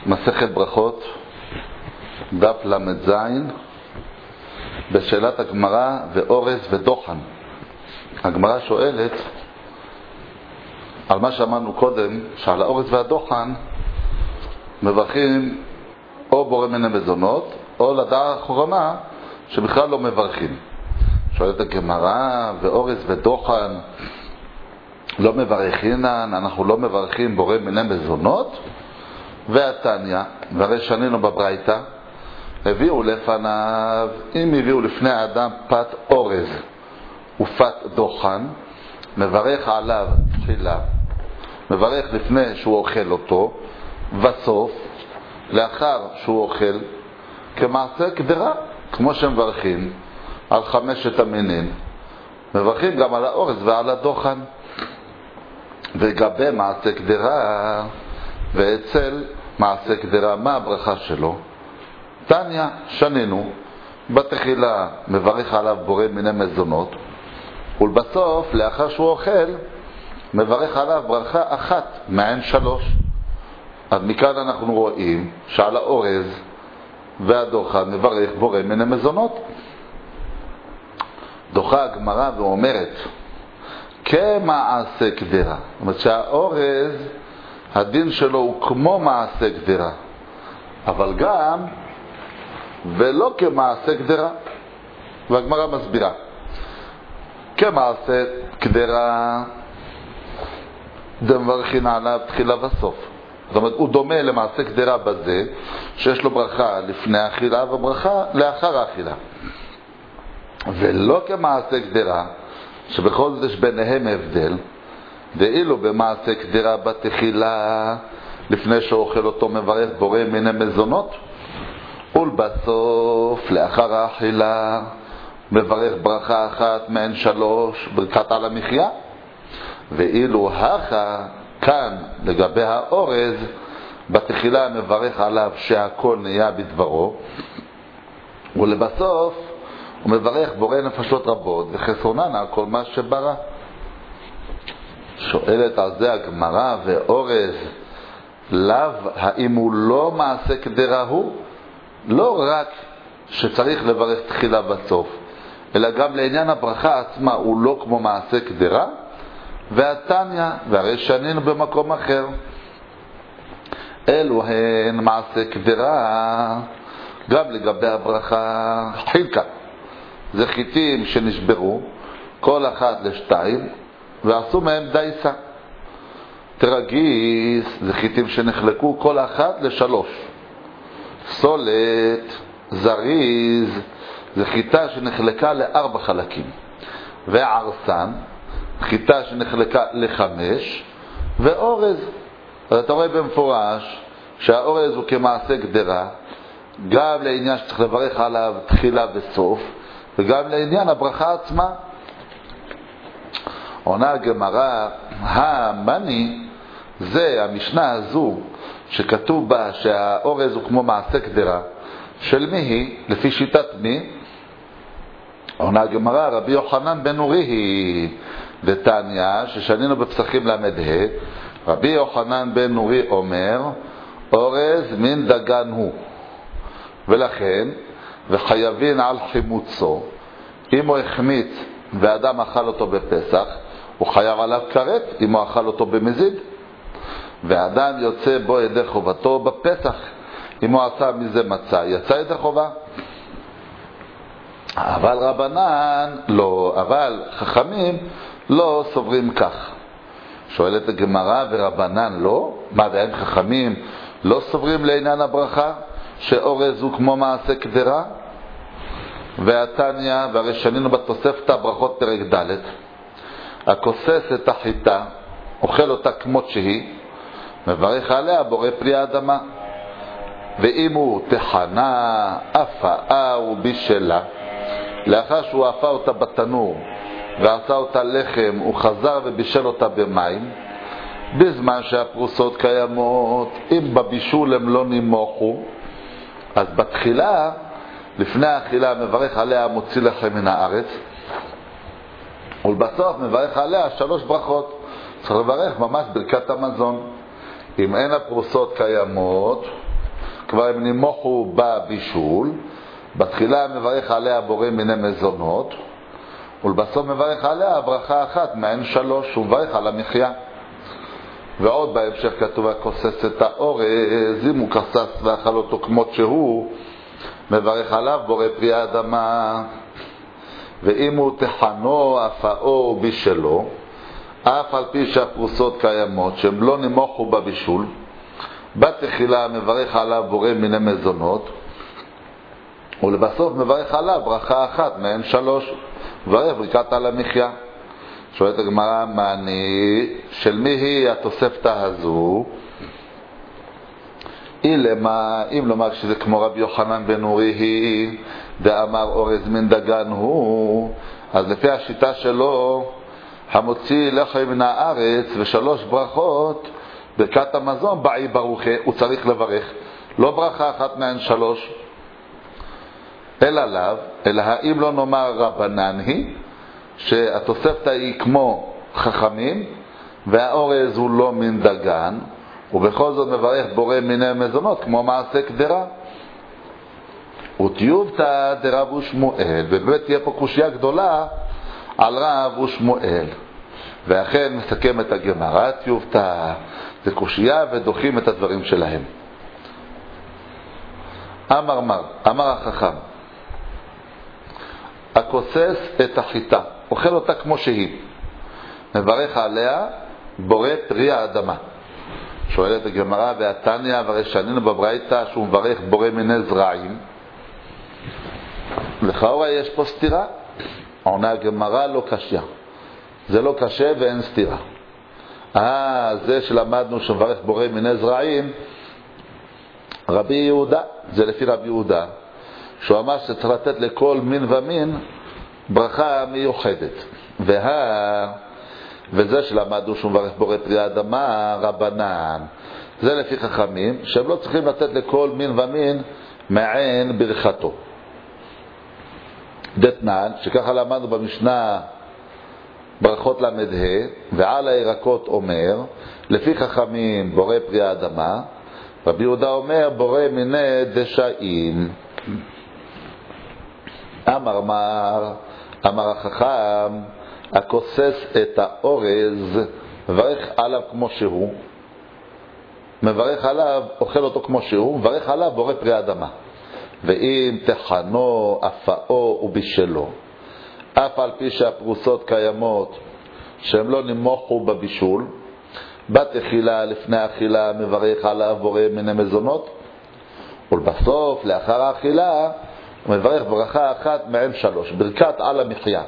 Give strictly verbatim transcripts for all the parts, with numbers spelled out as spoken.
מסכת ברכות, דף למד זין, בשאלת הגמרא ואורז ודוחן. הגמרא שואלת על מה שאמרנו קודם, שעל האורז והדוחן מברכים או בורא מן המזונות או לדעה האחרונה שבכלל לא מברכים. שואלת הגמרא, ואורז ודוחן לא מברכינן, אנחנו לא מברכים בורא מן המזונות? והתניא, והרי שנינו בברייתא, הביאו לפניו, אם הביאו לפני האדם פת אורז ופת דוחן, מברך עליו תחילה, מברך לפני שהוא אוכל אותו, בסוף, לאחר שהוא אוכל, כמעשה קדרה, כמו שמברכים על חמשת המינין, מברכים גם על האורז ועל הדוחן. וגבי מעשה קדרה, ואצל מעשה קדרה, מה הברכה שלו? תניא, שנינו, בתחילה מברך עליו בורא מן המזונות, ולבסוף, לאחר שהוא אוכל, מברך עליו ברכה אחת מעין שלוש. אז מכאן אנחנו רואים שעל האורז והדוחן מברך בורא מן המזונות. דוחה הגמרא ואומרת, כמעשה קדרה. זאת אומרת שהאורז, הדין שלו הוא כמו מעשה קדרה, אבל גם ולא כמעשה קדרה. והגמרא מסבירה, כמעשה קדרה דמברכין עליו תחילה וסוף. זאת אומרת, הוא דומה למעשה קדרה בזה שיש לו ברכה לפני האכילה וברכה לאחר האכילה, ולא כמעשה קדרה שבכל זאת יש ביניהם הבדל. דאילו במעשה קדרה בתחילה לפני שאוכל אותו מברך בורא מן המזונות, ולבסוף לאחר האכילה מברך ברכה אחת מעין שלוש, ברכת על המחיה. ואילו הכה כאן לגבי האורז, בתחילה מברך עליו שהכל נהיה בדברו, ולבסוף הוא מברך בורא נפשות רבות וחסרונן על כל מה שברא. שואלת על זה הגמרא, ואורז לאו, האם הוא לא מעשה קדרה הוא? לא רק שצריך לברך תחילה בסוף, אלא גם לעניין הברכה עצמה הוא לא כמו מעשה קדרה. והתניא, והרי שנינו במקום אחר, אלו הן מעשה קדרה גם לגבי הברכה חילקה. זה חיטים שנשברו כל אחד לשתיים ועשו מהם דייסה. תרגיס זה חיטים שנחלקו כל אחד לשלוש. סולת, זריז, זה חיטה שנחלקה לארבע חלקים. וערסן, חיטה שנחלקה לחמש. ואורז, אתה רואה במפורש שהאורז הוא כמעשה קדרה, גם לעניין שצריך לברך עליו תחילה וסוף, וגם לעניין הברכה עצמה. עונה הגמרא, המני, זה המשנה הזו שכתוב בה שהאורז הוא כמו מעשה קדרה, של מי היא? לפי שיטת מי? עונה הגמרא, רבי יוחנן בן נורי היא. ותניא, ששנינו בפסחים למד ה', רבי יוחנן בן נורי אומר, אורז מן דגן הוא, ולכן וחייבין על חימוצו. אם הוא החמיץ ואדם אכל אותו בפסח, הוא חייב עליו כרת אם הוא אכל אותו במזיד, ואדם יוצא בו ידי חובתו בפסח. אם הוא עשה מזה מצה, יצא ידי חובה. אבל רבנן לא, אבל חכמים לא סוברים כך. שואלת הגמרא, ורבנן לא? מה, והם חכמים לא סוברים לעניין הברכה שאורז הוא כמו מעשה קדרה? והתניא, והרי שנינו בתוספתא ברכות פרק ד', הכוסס את החיטה, אוכל אותה כמות שהיא, מברך עליה בורא פרי האדמה. ואם הוא תחנה, אפאה ובישלה, לאחר שהוא אפה אותה בתנור ועשה אותה לחם, הוא חזר ובישל אותה במים, בזמן שהפרוסות קיימות, אם בבישול הם לא נמוכו, אז בתחילה, לפני האכילה, מברך עליה מוציא לחם מן הארץ, ולבסוף מברך עליה שלוש ברכות. צריך לברך ממש ברכת המזון. אם אין הפרוסות קיימות, כבר הם נמוכו בבישול, בתחילה מברך עליה בורא מיני מזונות, ולבסוף מברך עליה ברכה אחת מעין שלוש, הוא מברך על המחיה. ועוד בהמשך כתוב הכוסס את האורז, אם הוא כסס ואכל אותו כמות שהוא, מברך עליו בורא פרי האדמה. ואם הוא תחנו אפאו בישלו, אף על פי שהפרוסות קיימות שהם לא נמוכו בבישול, בתחילה מברך עליו בורא מיני מזונות, ולבסוף מברך עליו ברכה אחת מעין שלוש, מברך ברכת על המחיה. שואלת הגמרא, מעני של מי היא התוספתא הזו? אילמה, אם לומר שזה כמו רבי יוחנן בן אורי היא דאמר אורז מן דגן הוא, אז לפי השיטה שלו המוציא לחם מן הארץ ושלוש ברכות ברכת המזון באי ברוכה, הוא צריך לברך לא ברכה אחת מעין שלוש, אלא לאו, אלא האם לא נאמר רבנן היא שהתוספתא היא כמו חכמים והאורז הוא לא מן דגן, ובכל זאת מברך בורא מיני מזונות כמו מעשה קדרה. ותיובתא דרב ושמואל, ובאמת תהיה פה קושיה גדולה על רב ושמואל, ואכן מסכם את הגמרא, תיובתא זה קושיה ודוחים את הדברים שלהם. אמר מר, אמר החכם, הכוסס את החיטה, אוכל אותה כמו שהיא, מברך עליה בורא פרי האדמה. שואלת הגמרא, והתניא והרי שנינו בברייתא שהוא מברך בורא מיני זרעים, לכאורה יש פה סתירה. עונה הגמרא, לא קשיא, זה לא קשה ואין סתירה. אה, זה שלמדנו שמברך בורא מיני זרעים רבי יהודה, זה לפי רבי יהודה שהוא אמר שצריך לתת לכל מין ומין ברכה מיוחדת. וה... וזה שלמדנו שהוא מברך בורא פרי האדמה רבנן, זה לפי חכמים שהם לא צריכים לתת לכל מין ומין מעין ברכתו. דתנן, שככה למדנו במשנה ברכות למדה, ועל הירקות אומר לפי חכמים בורא פרי האדמה, רבי יהודה אומר בורא מיני דשאים. אמר מר, אמר החכם, הכוסס את האורז מברך עליו כמו שהוא, מברך עליו, אוכל אותו כמו שהוא, מברך עליו בורא פרי האדמה. ואם תחנו אפאו ובישלו, אף על פי שהפרוסות קיימות שהם לא נמוכו בבישול, בתחילה לפני האכילה מברך עליו בורא מיני מזונות, ולבסוף לאחר האכילה הוא מברך ברכה אחת מעין שלוש, ברכת על המחיה.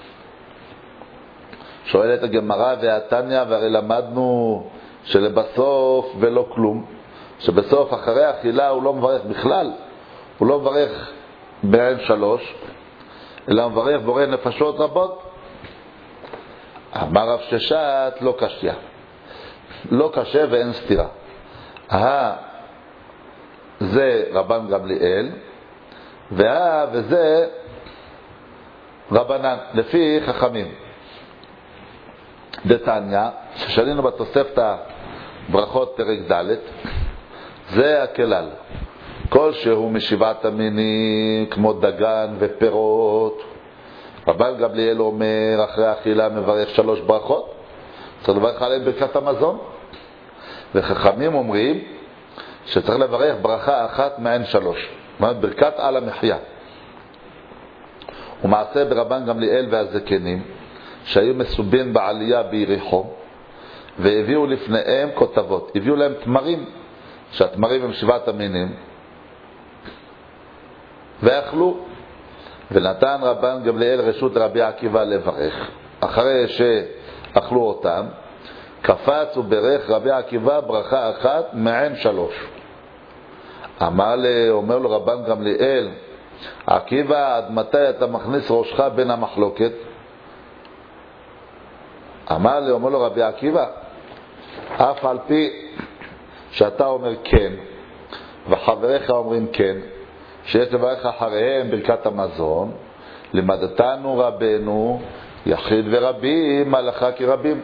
שואלת הגמרא, והתניא והרי למדנו שלבסוף ולא כלום, שבסוף אחרי האכילה הוא לא מברך בכלל, הוא לא מברך מעין שלוש, אלא מברך בורא נפשות רבות. אמר רב ששת, לא קשיא, לא קשה ואין סתירה. אה, זה רבן גמליאל, ואה, וזה רבנן, לפי חכמים. דתניא, ששנינו בתוספתא ברכות פרק ד', זה הכלל. כל שהוא משבעת המינים, כמו דגן ופירות, רבן גמליאל אומר אחרי האכילה מברך שלוש ברכות, צריך לברך עליהם ברכת המזון. וחכמים אומרים שצריך לברך ברכה אחת מעין שלוש, ברכת על המחיה. ומעשה ברבן גמליאל והזקנים שהיו מסובין בעלייה ביריחו, והביאו לפניהם כותבות, הביאו להם תמרים, שהתמרים הם שבעת המינים, ואכלו. ונתן רבן גמליאל רשות רבי עקיבא לברך. אחרי שאכלו אותם, קפץ וברך רבי עקיבא ברכה אחת מעין שלוש. אמר לי, אומר לו רבן גמליאל, עקיבא, עד מתי אתה מכניס ראשך בין המחלוקת? אמר לי, אומר לו רבי עקיבא, אף על פי שאתה אומר כן וחבריך אומרים כן, שיש לברך אחריהם ברכת המזון, למדתנו רבנו יחיד ורבים, הלכה כרבים.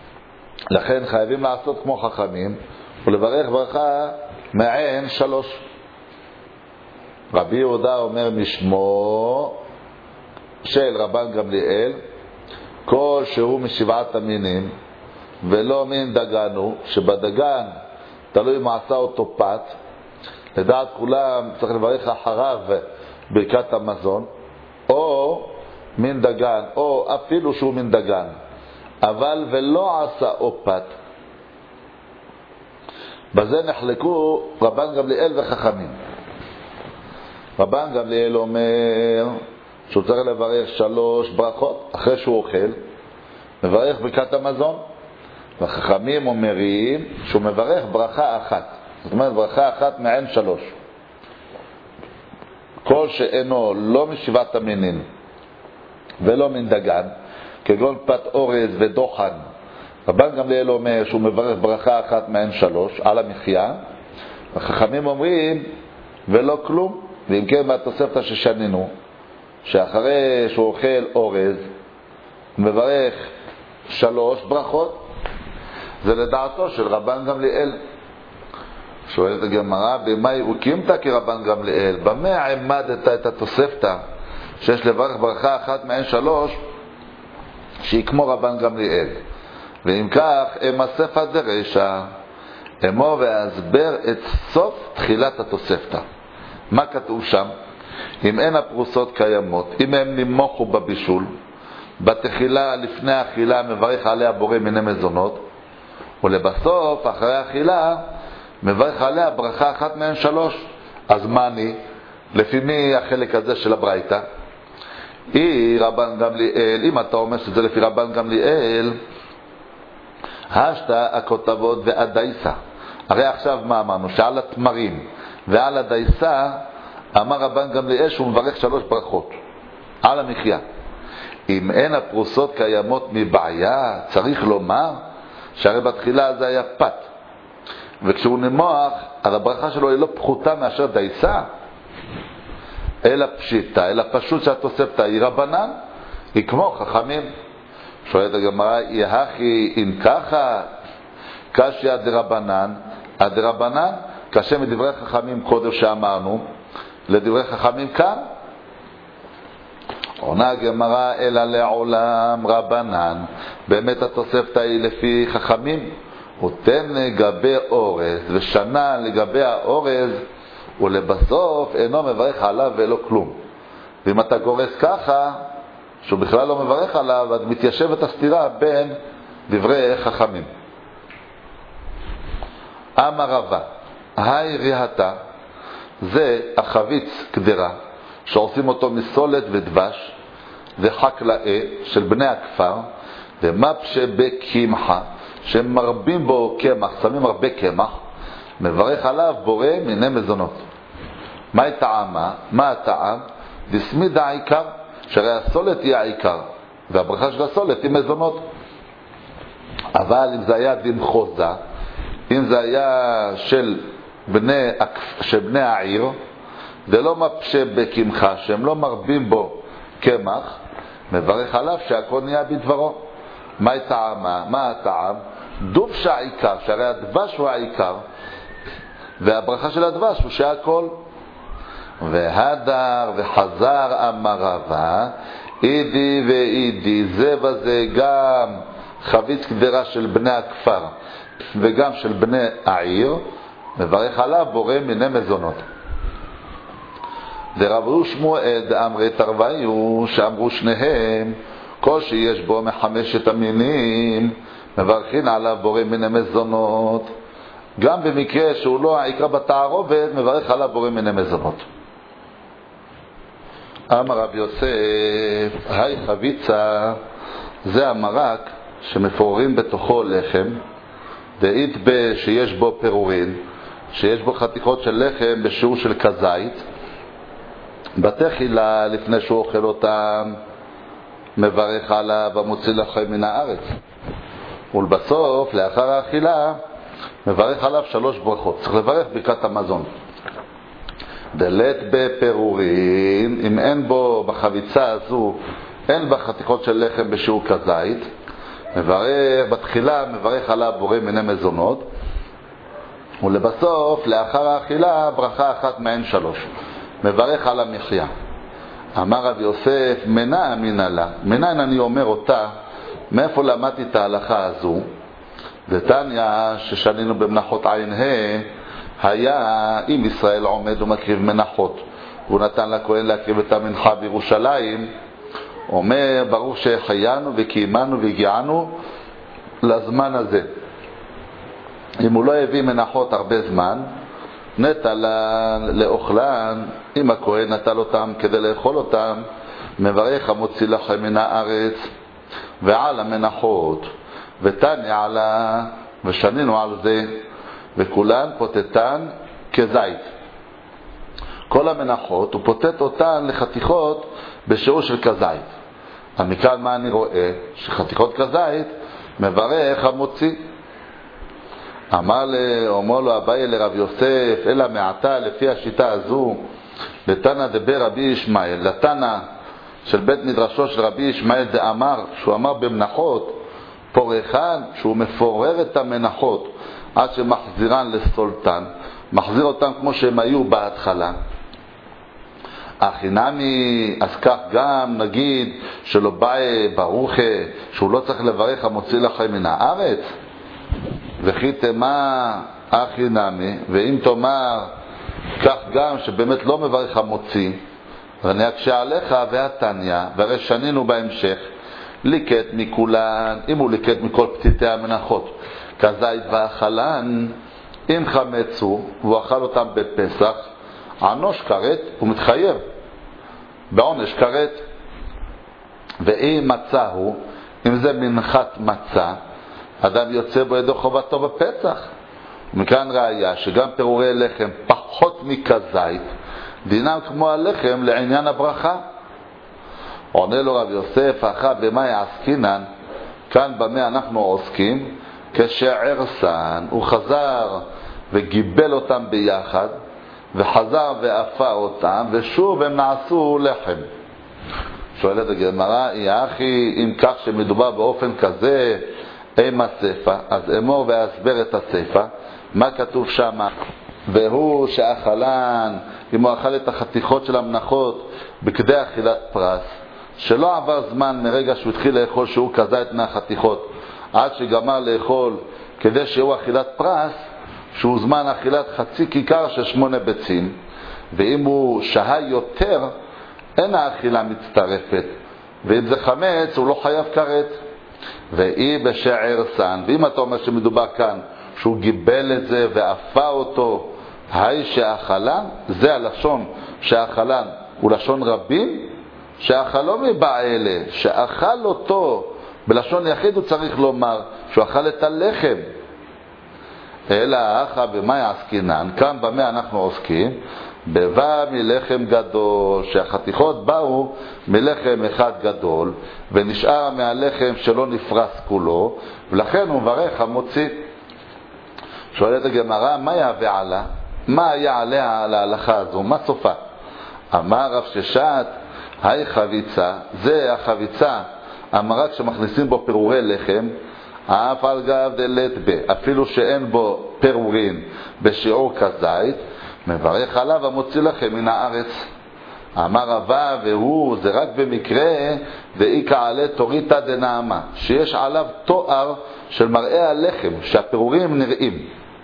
לכן חייבים לעשות כמו חכמים ולברך ברכה מעין שלוש. רבי יהודה אומר משמו של רבן גמליאל, כל שהוא משבעת המינים ולא מין דגן הוא, שבדגן תלוי מה עשה אותו פת, לדעת כולם צריך לברך אחריו ברכת המזון, או מין דגן, או אפילו שהוא מין דגן, אבל ולא עשה או פת. בזה נחלקו רבן גמליאל וחכמים. רבן גמליאל אומר שהוא צריך לברך שלוש ברכות אחרי שהוא אוכל, מברך ברכת המזון, וחכמים אומרים שהוא מברך ברכה אחת, זאת אומרת ברכה אחת מעין שלוש. כל שאינו לא משבעת המינים ולא מן דגן, כגון פת אורז ודוחן, רבן גמליאל אומר שהוא מברך ברכה אחת מעין שלוש על המחיה, וחכמים אומרים ולא כלום. ואם כן, מהתוספתא ששנינו, שאחרי שהוא אוכל אורז מברך שלוש ברכות, זה לדעתו של רבן גמליאל. שואלת הגמרא, במה הקימת כרבן גמליאל? במה עמדת את התוספתא שיש לברך ברכה אחת מעין שלוש שהיא כמו רבן גמליאל? ואם כך, אם הספא דרישא, אמור ואסבר את סוף תחילת התוספתא. מה כתוב שם? אם אין הפרוסות קיימות, אם הם נמוכו בבישול, בתחילה לפני האכילה מברך עליה בורא מיני מזונות, ולבסוף אחרי האכילה מברך עליה ברכה אחת מהן שלוש. אז מה אני? לפי מי החלק הזה של הברייתא? היא רבן גמליאל. אם אתה אומר שזה לפי רבן גמליאל, השתא הכותבות והדייסה. הרי עכשיו מה אמרנו? שעל התמרים ועל הדייסה אמר רבן גמליאל שהוא מברך שלוש ברכות על המחיה. אם אין הפרוסות קיימות מבעיה, צריך לומר שהרי בתחילה זה היה פת, וכשהוא נמוח אז הברכה שלו היא לא פחותה מאשר דייסה, אלא פשיטה, אלא פשוט שהתוספתא היא רבנן, היא כמו חכמים. שואלת הגמרא, יהכי אם ככה קשיא דרבנן, הדרבנן קשה מדברי חכמים קודם שאמרנו לדברי חכמים כאן. עונה הגמרא, אלא לעולם רבנן, באמת התוספתא היא לפי חכמים, הוא תן לגבי אורז ושנה לגבי האורז, ולבסוף אינו מברך עליו ולא כלום. ואם אתה גורס ככה שהוא בכלל לא מברך עליו, אז מתיישבת הסתירה בין דברי חכמים. אמר רבא, היי ריהתה, זה החביץ קדרה שעושים אותו מסולת ודבש וחקלאה של בני הכפר, ומפשה בקמחה שמרבים בו קמח, שמים הרבה קמח, מברך עליו בורא מיני מזונות. מה טעמה? מה הטעם? דסמיד העיקר, שהרי הסולת היא העיקר והברכה של הסולת היא מזונות. אבל אם זה היה דין חוזה, אם זה היה של בני, של בני העיר, זה לא מפשה בקמחה שהם לא מרבים בו קמח, מברך עליו שהכל נהיה בדברו. מה טעמה? מה הטעם? דובש העיקר, שהרי הדבש הוא העיקר והברכה של הדבש הוא שהכל. והדר וחזר אמר רבא, אידי ואידי, זה וזה גם חביץ קדרה של בני הכפר וגם של בני העיר, מברך עליו בורא מיני מזונות. דרבו שמואל דאמרי תרוויו, שאמרו שניהם כל שיש בו מחמשת המינים מברכים עליו בורא מיני מזונות, גם במקרה שהוא לא העיקר בתערובת מברך עליו בורא מיני מזונות. אמר רב יוסף, היי חביצה, זה המרק שמפוררים בתוכו לחם, דאית שיש בו פירורין, שיש בו חתיכות של לחם בשיעור של כזית, בתחילה לפני שהוא אוכל אותם מברך עליו המוציא לחם מן הארץ, ולבסוף לאחר האכילה מברך עליו שלוש ברכות. צריך לברך ברכת המזון. דלת בפירורין, אם אין בו בחביצה הזו, אין בה חתיכות של לחם בשיעור כזית, מברך בתחילה מברך עליו בורא מיני מזונות, ולבסוף לאחר האכילה ברכה אחת מהן שלוש. מברך על המחיה. אמר רב יוסף, מנה אמינה לה. מנין אני אומר אותה, מאיפה למדתי את ההלכה הזו? דתניא ששנינו במנחות עין ה', היה אם ישראל עומד ומקריב מנחות, והוא נתן לכהן להקריב את המנחה בירושלים, אומר ברוך שהחיינו וקיימנו והגיענו לזמן הזה. אם הוא לא הביא מנחות הרבה זמן, נטע לאוכלן, אם הכהן נטל אותם כדי לאכול אותם, מברך המוציא לכם מן הארץ ועל המנחות ותניא עלה, ושנינו על זה, וכולן פוטטן כזית. כל המנחות הוא פוטט אותן לחתיכות בשיעור של כזית. אז מכאן מה אני רואה? שחתיכות כזית מברך המוציא. אמר לו, לו אביי לרב יוסף, אלא מעתה לפי השיטה הזו, לתנא דבר רבי ישמעאל, לתנא של בית מדרשו של רבי ישמעאל דאמר, שהוא אמר במנחות, פורחן, שהוא מפורר את המנחות עד שמחזירן לסולטן, מחזיר אותן כמו שהם היו בהתחלה. החינמי, אז כך גם נגיד שלא באי ברוך, שהוא לא צריך לברך המוציא לכם מן הארץ, וכי תמה החינמי, ואם תאמר כך גם שבאמת לא מברך המוציא, ואני אקשה עליך והתניא, והרי שנינו בהמשך, ליקט מכולן, אם הוא ליקט מכל פתיתי המנחות, כזית ואכלן, אם חמצו והוא אכל אותם בפסח, ענוש כרת הוא מתחייב בעונש כרת. ואם מצא הוא, אם זה מנחת מצא, אדם יוצא בו ידו חובתו בפסח. מכאן ראיה שגם פירורי לחם פחות מכזית דינם כמו הלחם לעניין הברכה. עונה לו רב יוסף, אחא במה יעסקינן, כאן במה אנחנו עוסקים, כשערסן הוא חזר וגיבל אותם ביחד, וחזר ואפה אותם, ושוב הם נעשו לחם. שואלת הגמרא, יא אחי, אם כך שמדובר באופן כזה, אימה ספא, אז אמור ואסבר את הספא, מה כתוב שם? והוא שאכלן, אם הוא אכל את החתיכות של המנחות בכדי אכילת פרס, שלא עבר זמן מרגע שהוא התחיל לאכול שהוא כזית מהחתיכות, עד שגמר לאכול כדי שהוא אכילת פרס, שהוא זמן אכילת חצי כיכר של שמונה ביצים, ואם הוא שהה יותר, אין האכילה מצטרפת, ואם זה חמץ הוא לא חייב כרת. ואי בשער סן, ואם אתה אומר שמדובר כאן שהוא גיבל את זה ואפה אותו, היי שאכלן, זה הלשון שאכלן הוא לשון רבים, שאכלו מבעלה, שאכל אותו בלשון יחיד, הוא צריך לומר שהוא אכל את הלחם. אלא אחא במה יעסקינן, כאן במה אנחנו עוסקים, בבא מלחם גדול, שהחתיכות באו מלחם אחד גדול ונשאר מהלחם שלא נפרס כולו, ולכן הוא מברך המוציא. שואלת הגמרא, מה יהווה עלה? מה היה עליה על ההלכה הזו? מה סופה? אמר רב ששת, היי חביצה, זה החביצה, אמרה כשמכניסים בו פירורי לחם, אף על גב דלת ב, אפילו שאין בו פירורים בשיעור כזית, מברך עליו המוציא לכם מן הארץ. אמר רבא, והוא זה רק במקרה ואיקה עלי תוריתא דנעמה, שיש עליו תואר של מראה הלחם, שהפירורים נראים.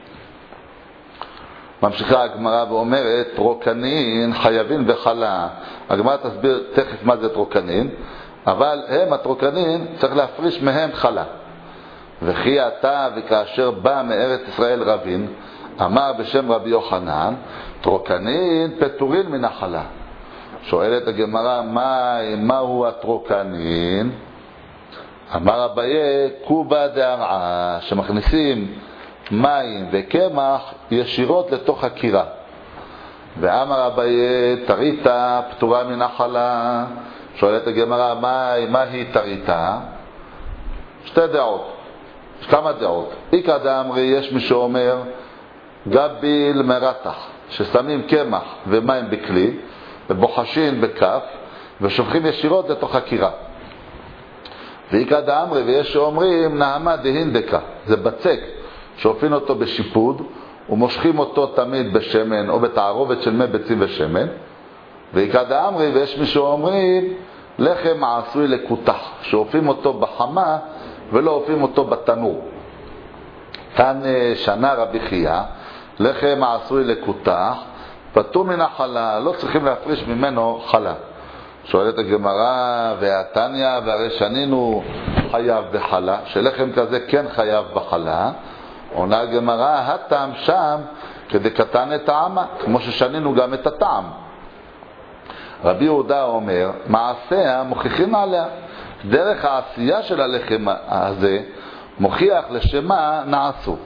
ממשיכה הגמרא ואומרת, טרוקנין חייבים וחלה. הגמרא תסביר תכף מה זה טרוקנין, אבל הם הטרוקנין צריך להפריש מהם חלה. וכי אתה וכאשר בא מארץ ישראל רבין, אמר בשם רבי יוחנן, טרוקנין פטורין מן החלה. שואלת הגמרא, מה, מהו הטרוקנין? אמר אביי, קובה דהרעה, שמכניסים מים וקמח ישירות לתוך הקירה. ואמר אביי, תריתה פטורה מן החלה. שואלת הגמרא, מה, מה היא תריתה? שתי דעות, כמה דעות. איקא דאמרי, יש מי שאומר גביל מרתח, ששמים קמח ומים בכלי ובוחשים בכף ושופכים ישירות לתוך הקירה. ואיקא דאמרי, ויש שאומרים נעמה דהינדקה, זה בצק שאופין אותו בשיפוד ומושכים אותו תמיד בשמן או בתערובת של מי ביצים ושמן, ויקא דאמרי, ויש מי שאומרים לחם העשוי לקותח, שאופים אותו בחמה ולא אופים אותו בתנור. כאן שנה רבי חייא, לחם העשוי לקותח פטור מן החלה, לא צריכים להפריש ממנו חלה. שואלת הגמרא, והתניא, והרי שנינו חייב בחלה, שלחם כזה כן חייב בחלה. עונה הגמרא, הטעם שם כדי קטן את העמה, כמו ששנינו גם את הטעם. רבי יהודה אומר, מעשיה מוכיחים עליה. דרך העשייה של הלחם הזה מוכיח לשמה נעשו.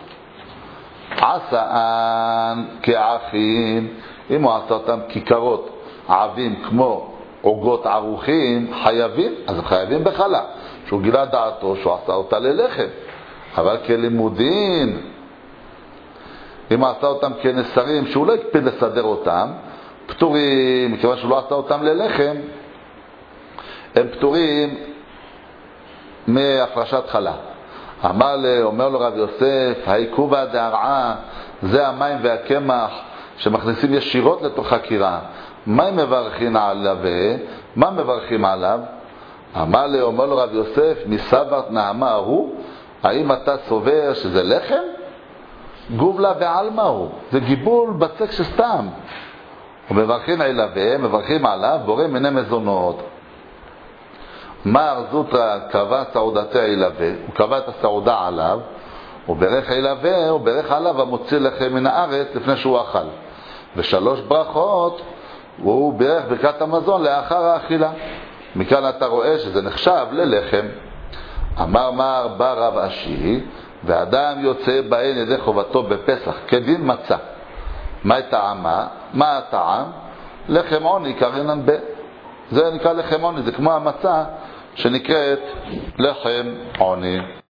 עשאן כעכים, אם הוא עשה אותם כיכרות עבים כמו עוגות ערוכים, חייבים, אז הם חייבים בחלה. שהוא גילה דעתו שהוא עשה אותה ללחם. אבל כלימודין, אם עשה אותם כנסרים, שהוא לא הקפיד לסדר אותם, פטורים, מכיוון שהוא לא עשה אותם ללחם, הם פטורים מהפרשת חלה. אמר לי, אומר לו רב יוסף, העיכובה דהרעה, זה המים והקמח שמכניסים ישירות לתוך הקירה. מה הם מברכים עליו? מה מברכים עליו? אמר לי, אומר לו רב יוסף, מסברת נעמה הוא, האם אתה סובר שזה לחם? גובלה בעלמה הוא, זה גיבול בצק שסתם. ומברכים עליו, מברכים עליו, בורא מיני מזונות. מר זוטרא קבע סעודתה עילווה, הוא קבע את הסעודה עליו, הוא ברך עילווה, הוא ברך עליו המוציא לחם מן הארץ לפני שהוא אכל. ושלוש ברכות, הוא ברך ברכת המזון לאחר האכילה. מכאן אתה רואה שזה נחשב ללחם. אמר מר בא רב אשי, ואדם יוצא בהן ידי חובתו בפסח, כדין מצה. מה טעמה? מה הטעם? לחם עוני קרינן ב. זה נקרא לחם עוני, זה כמו המצה שנקראת לחם עוני.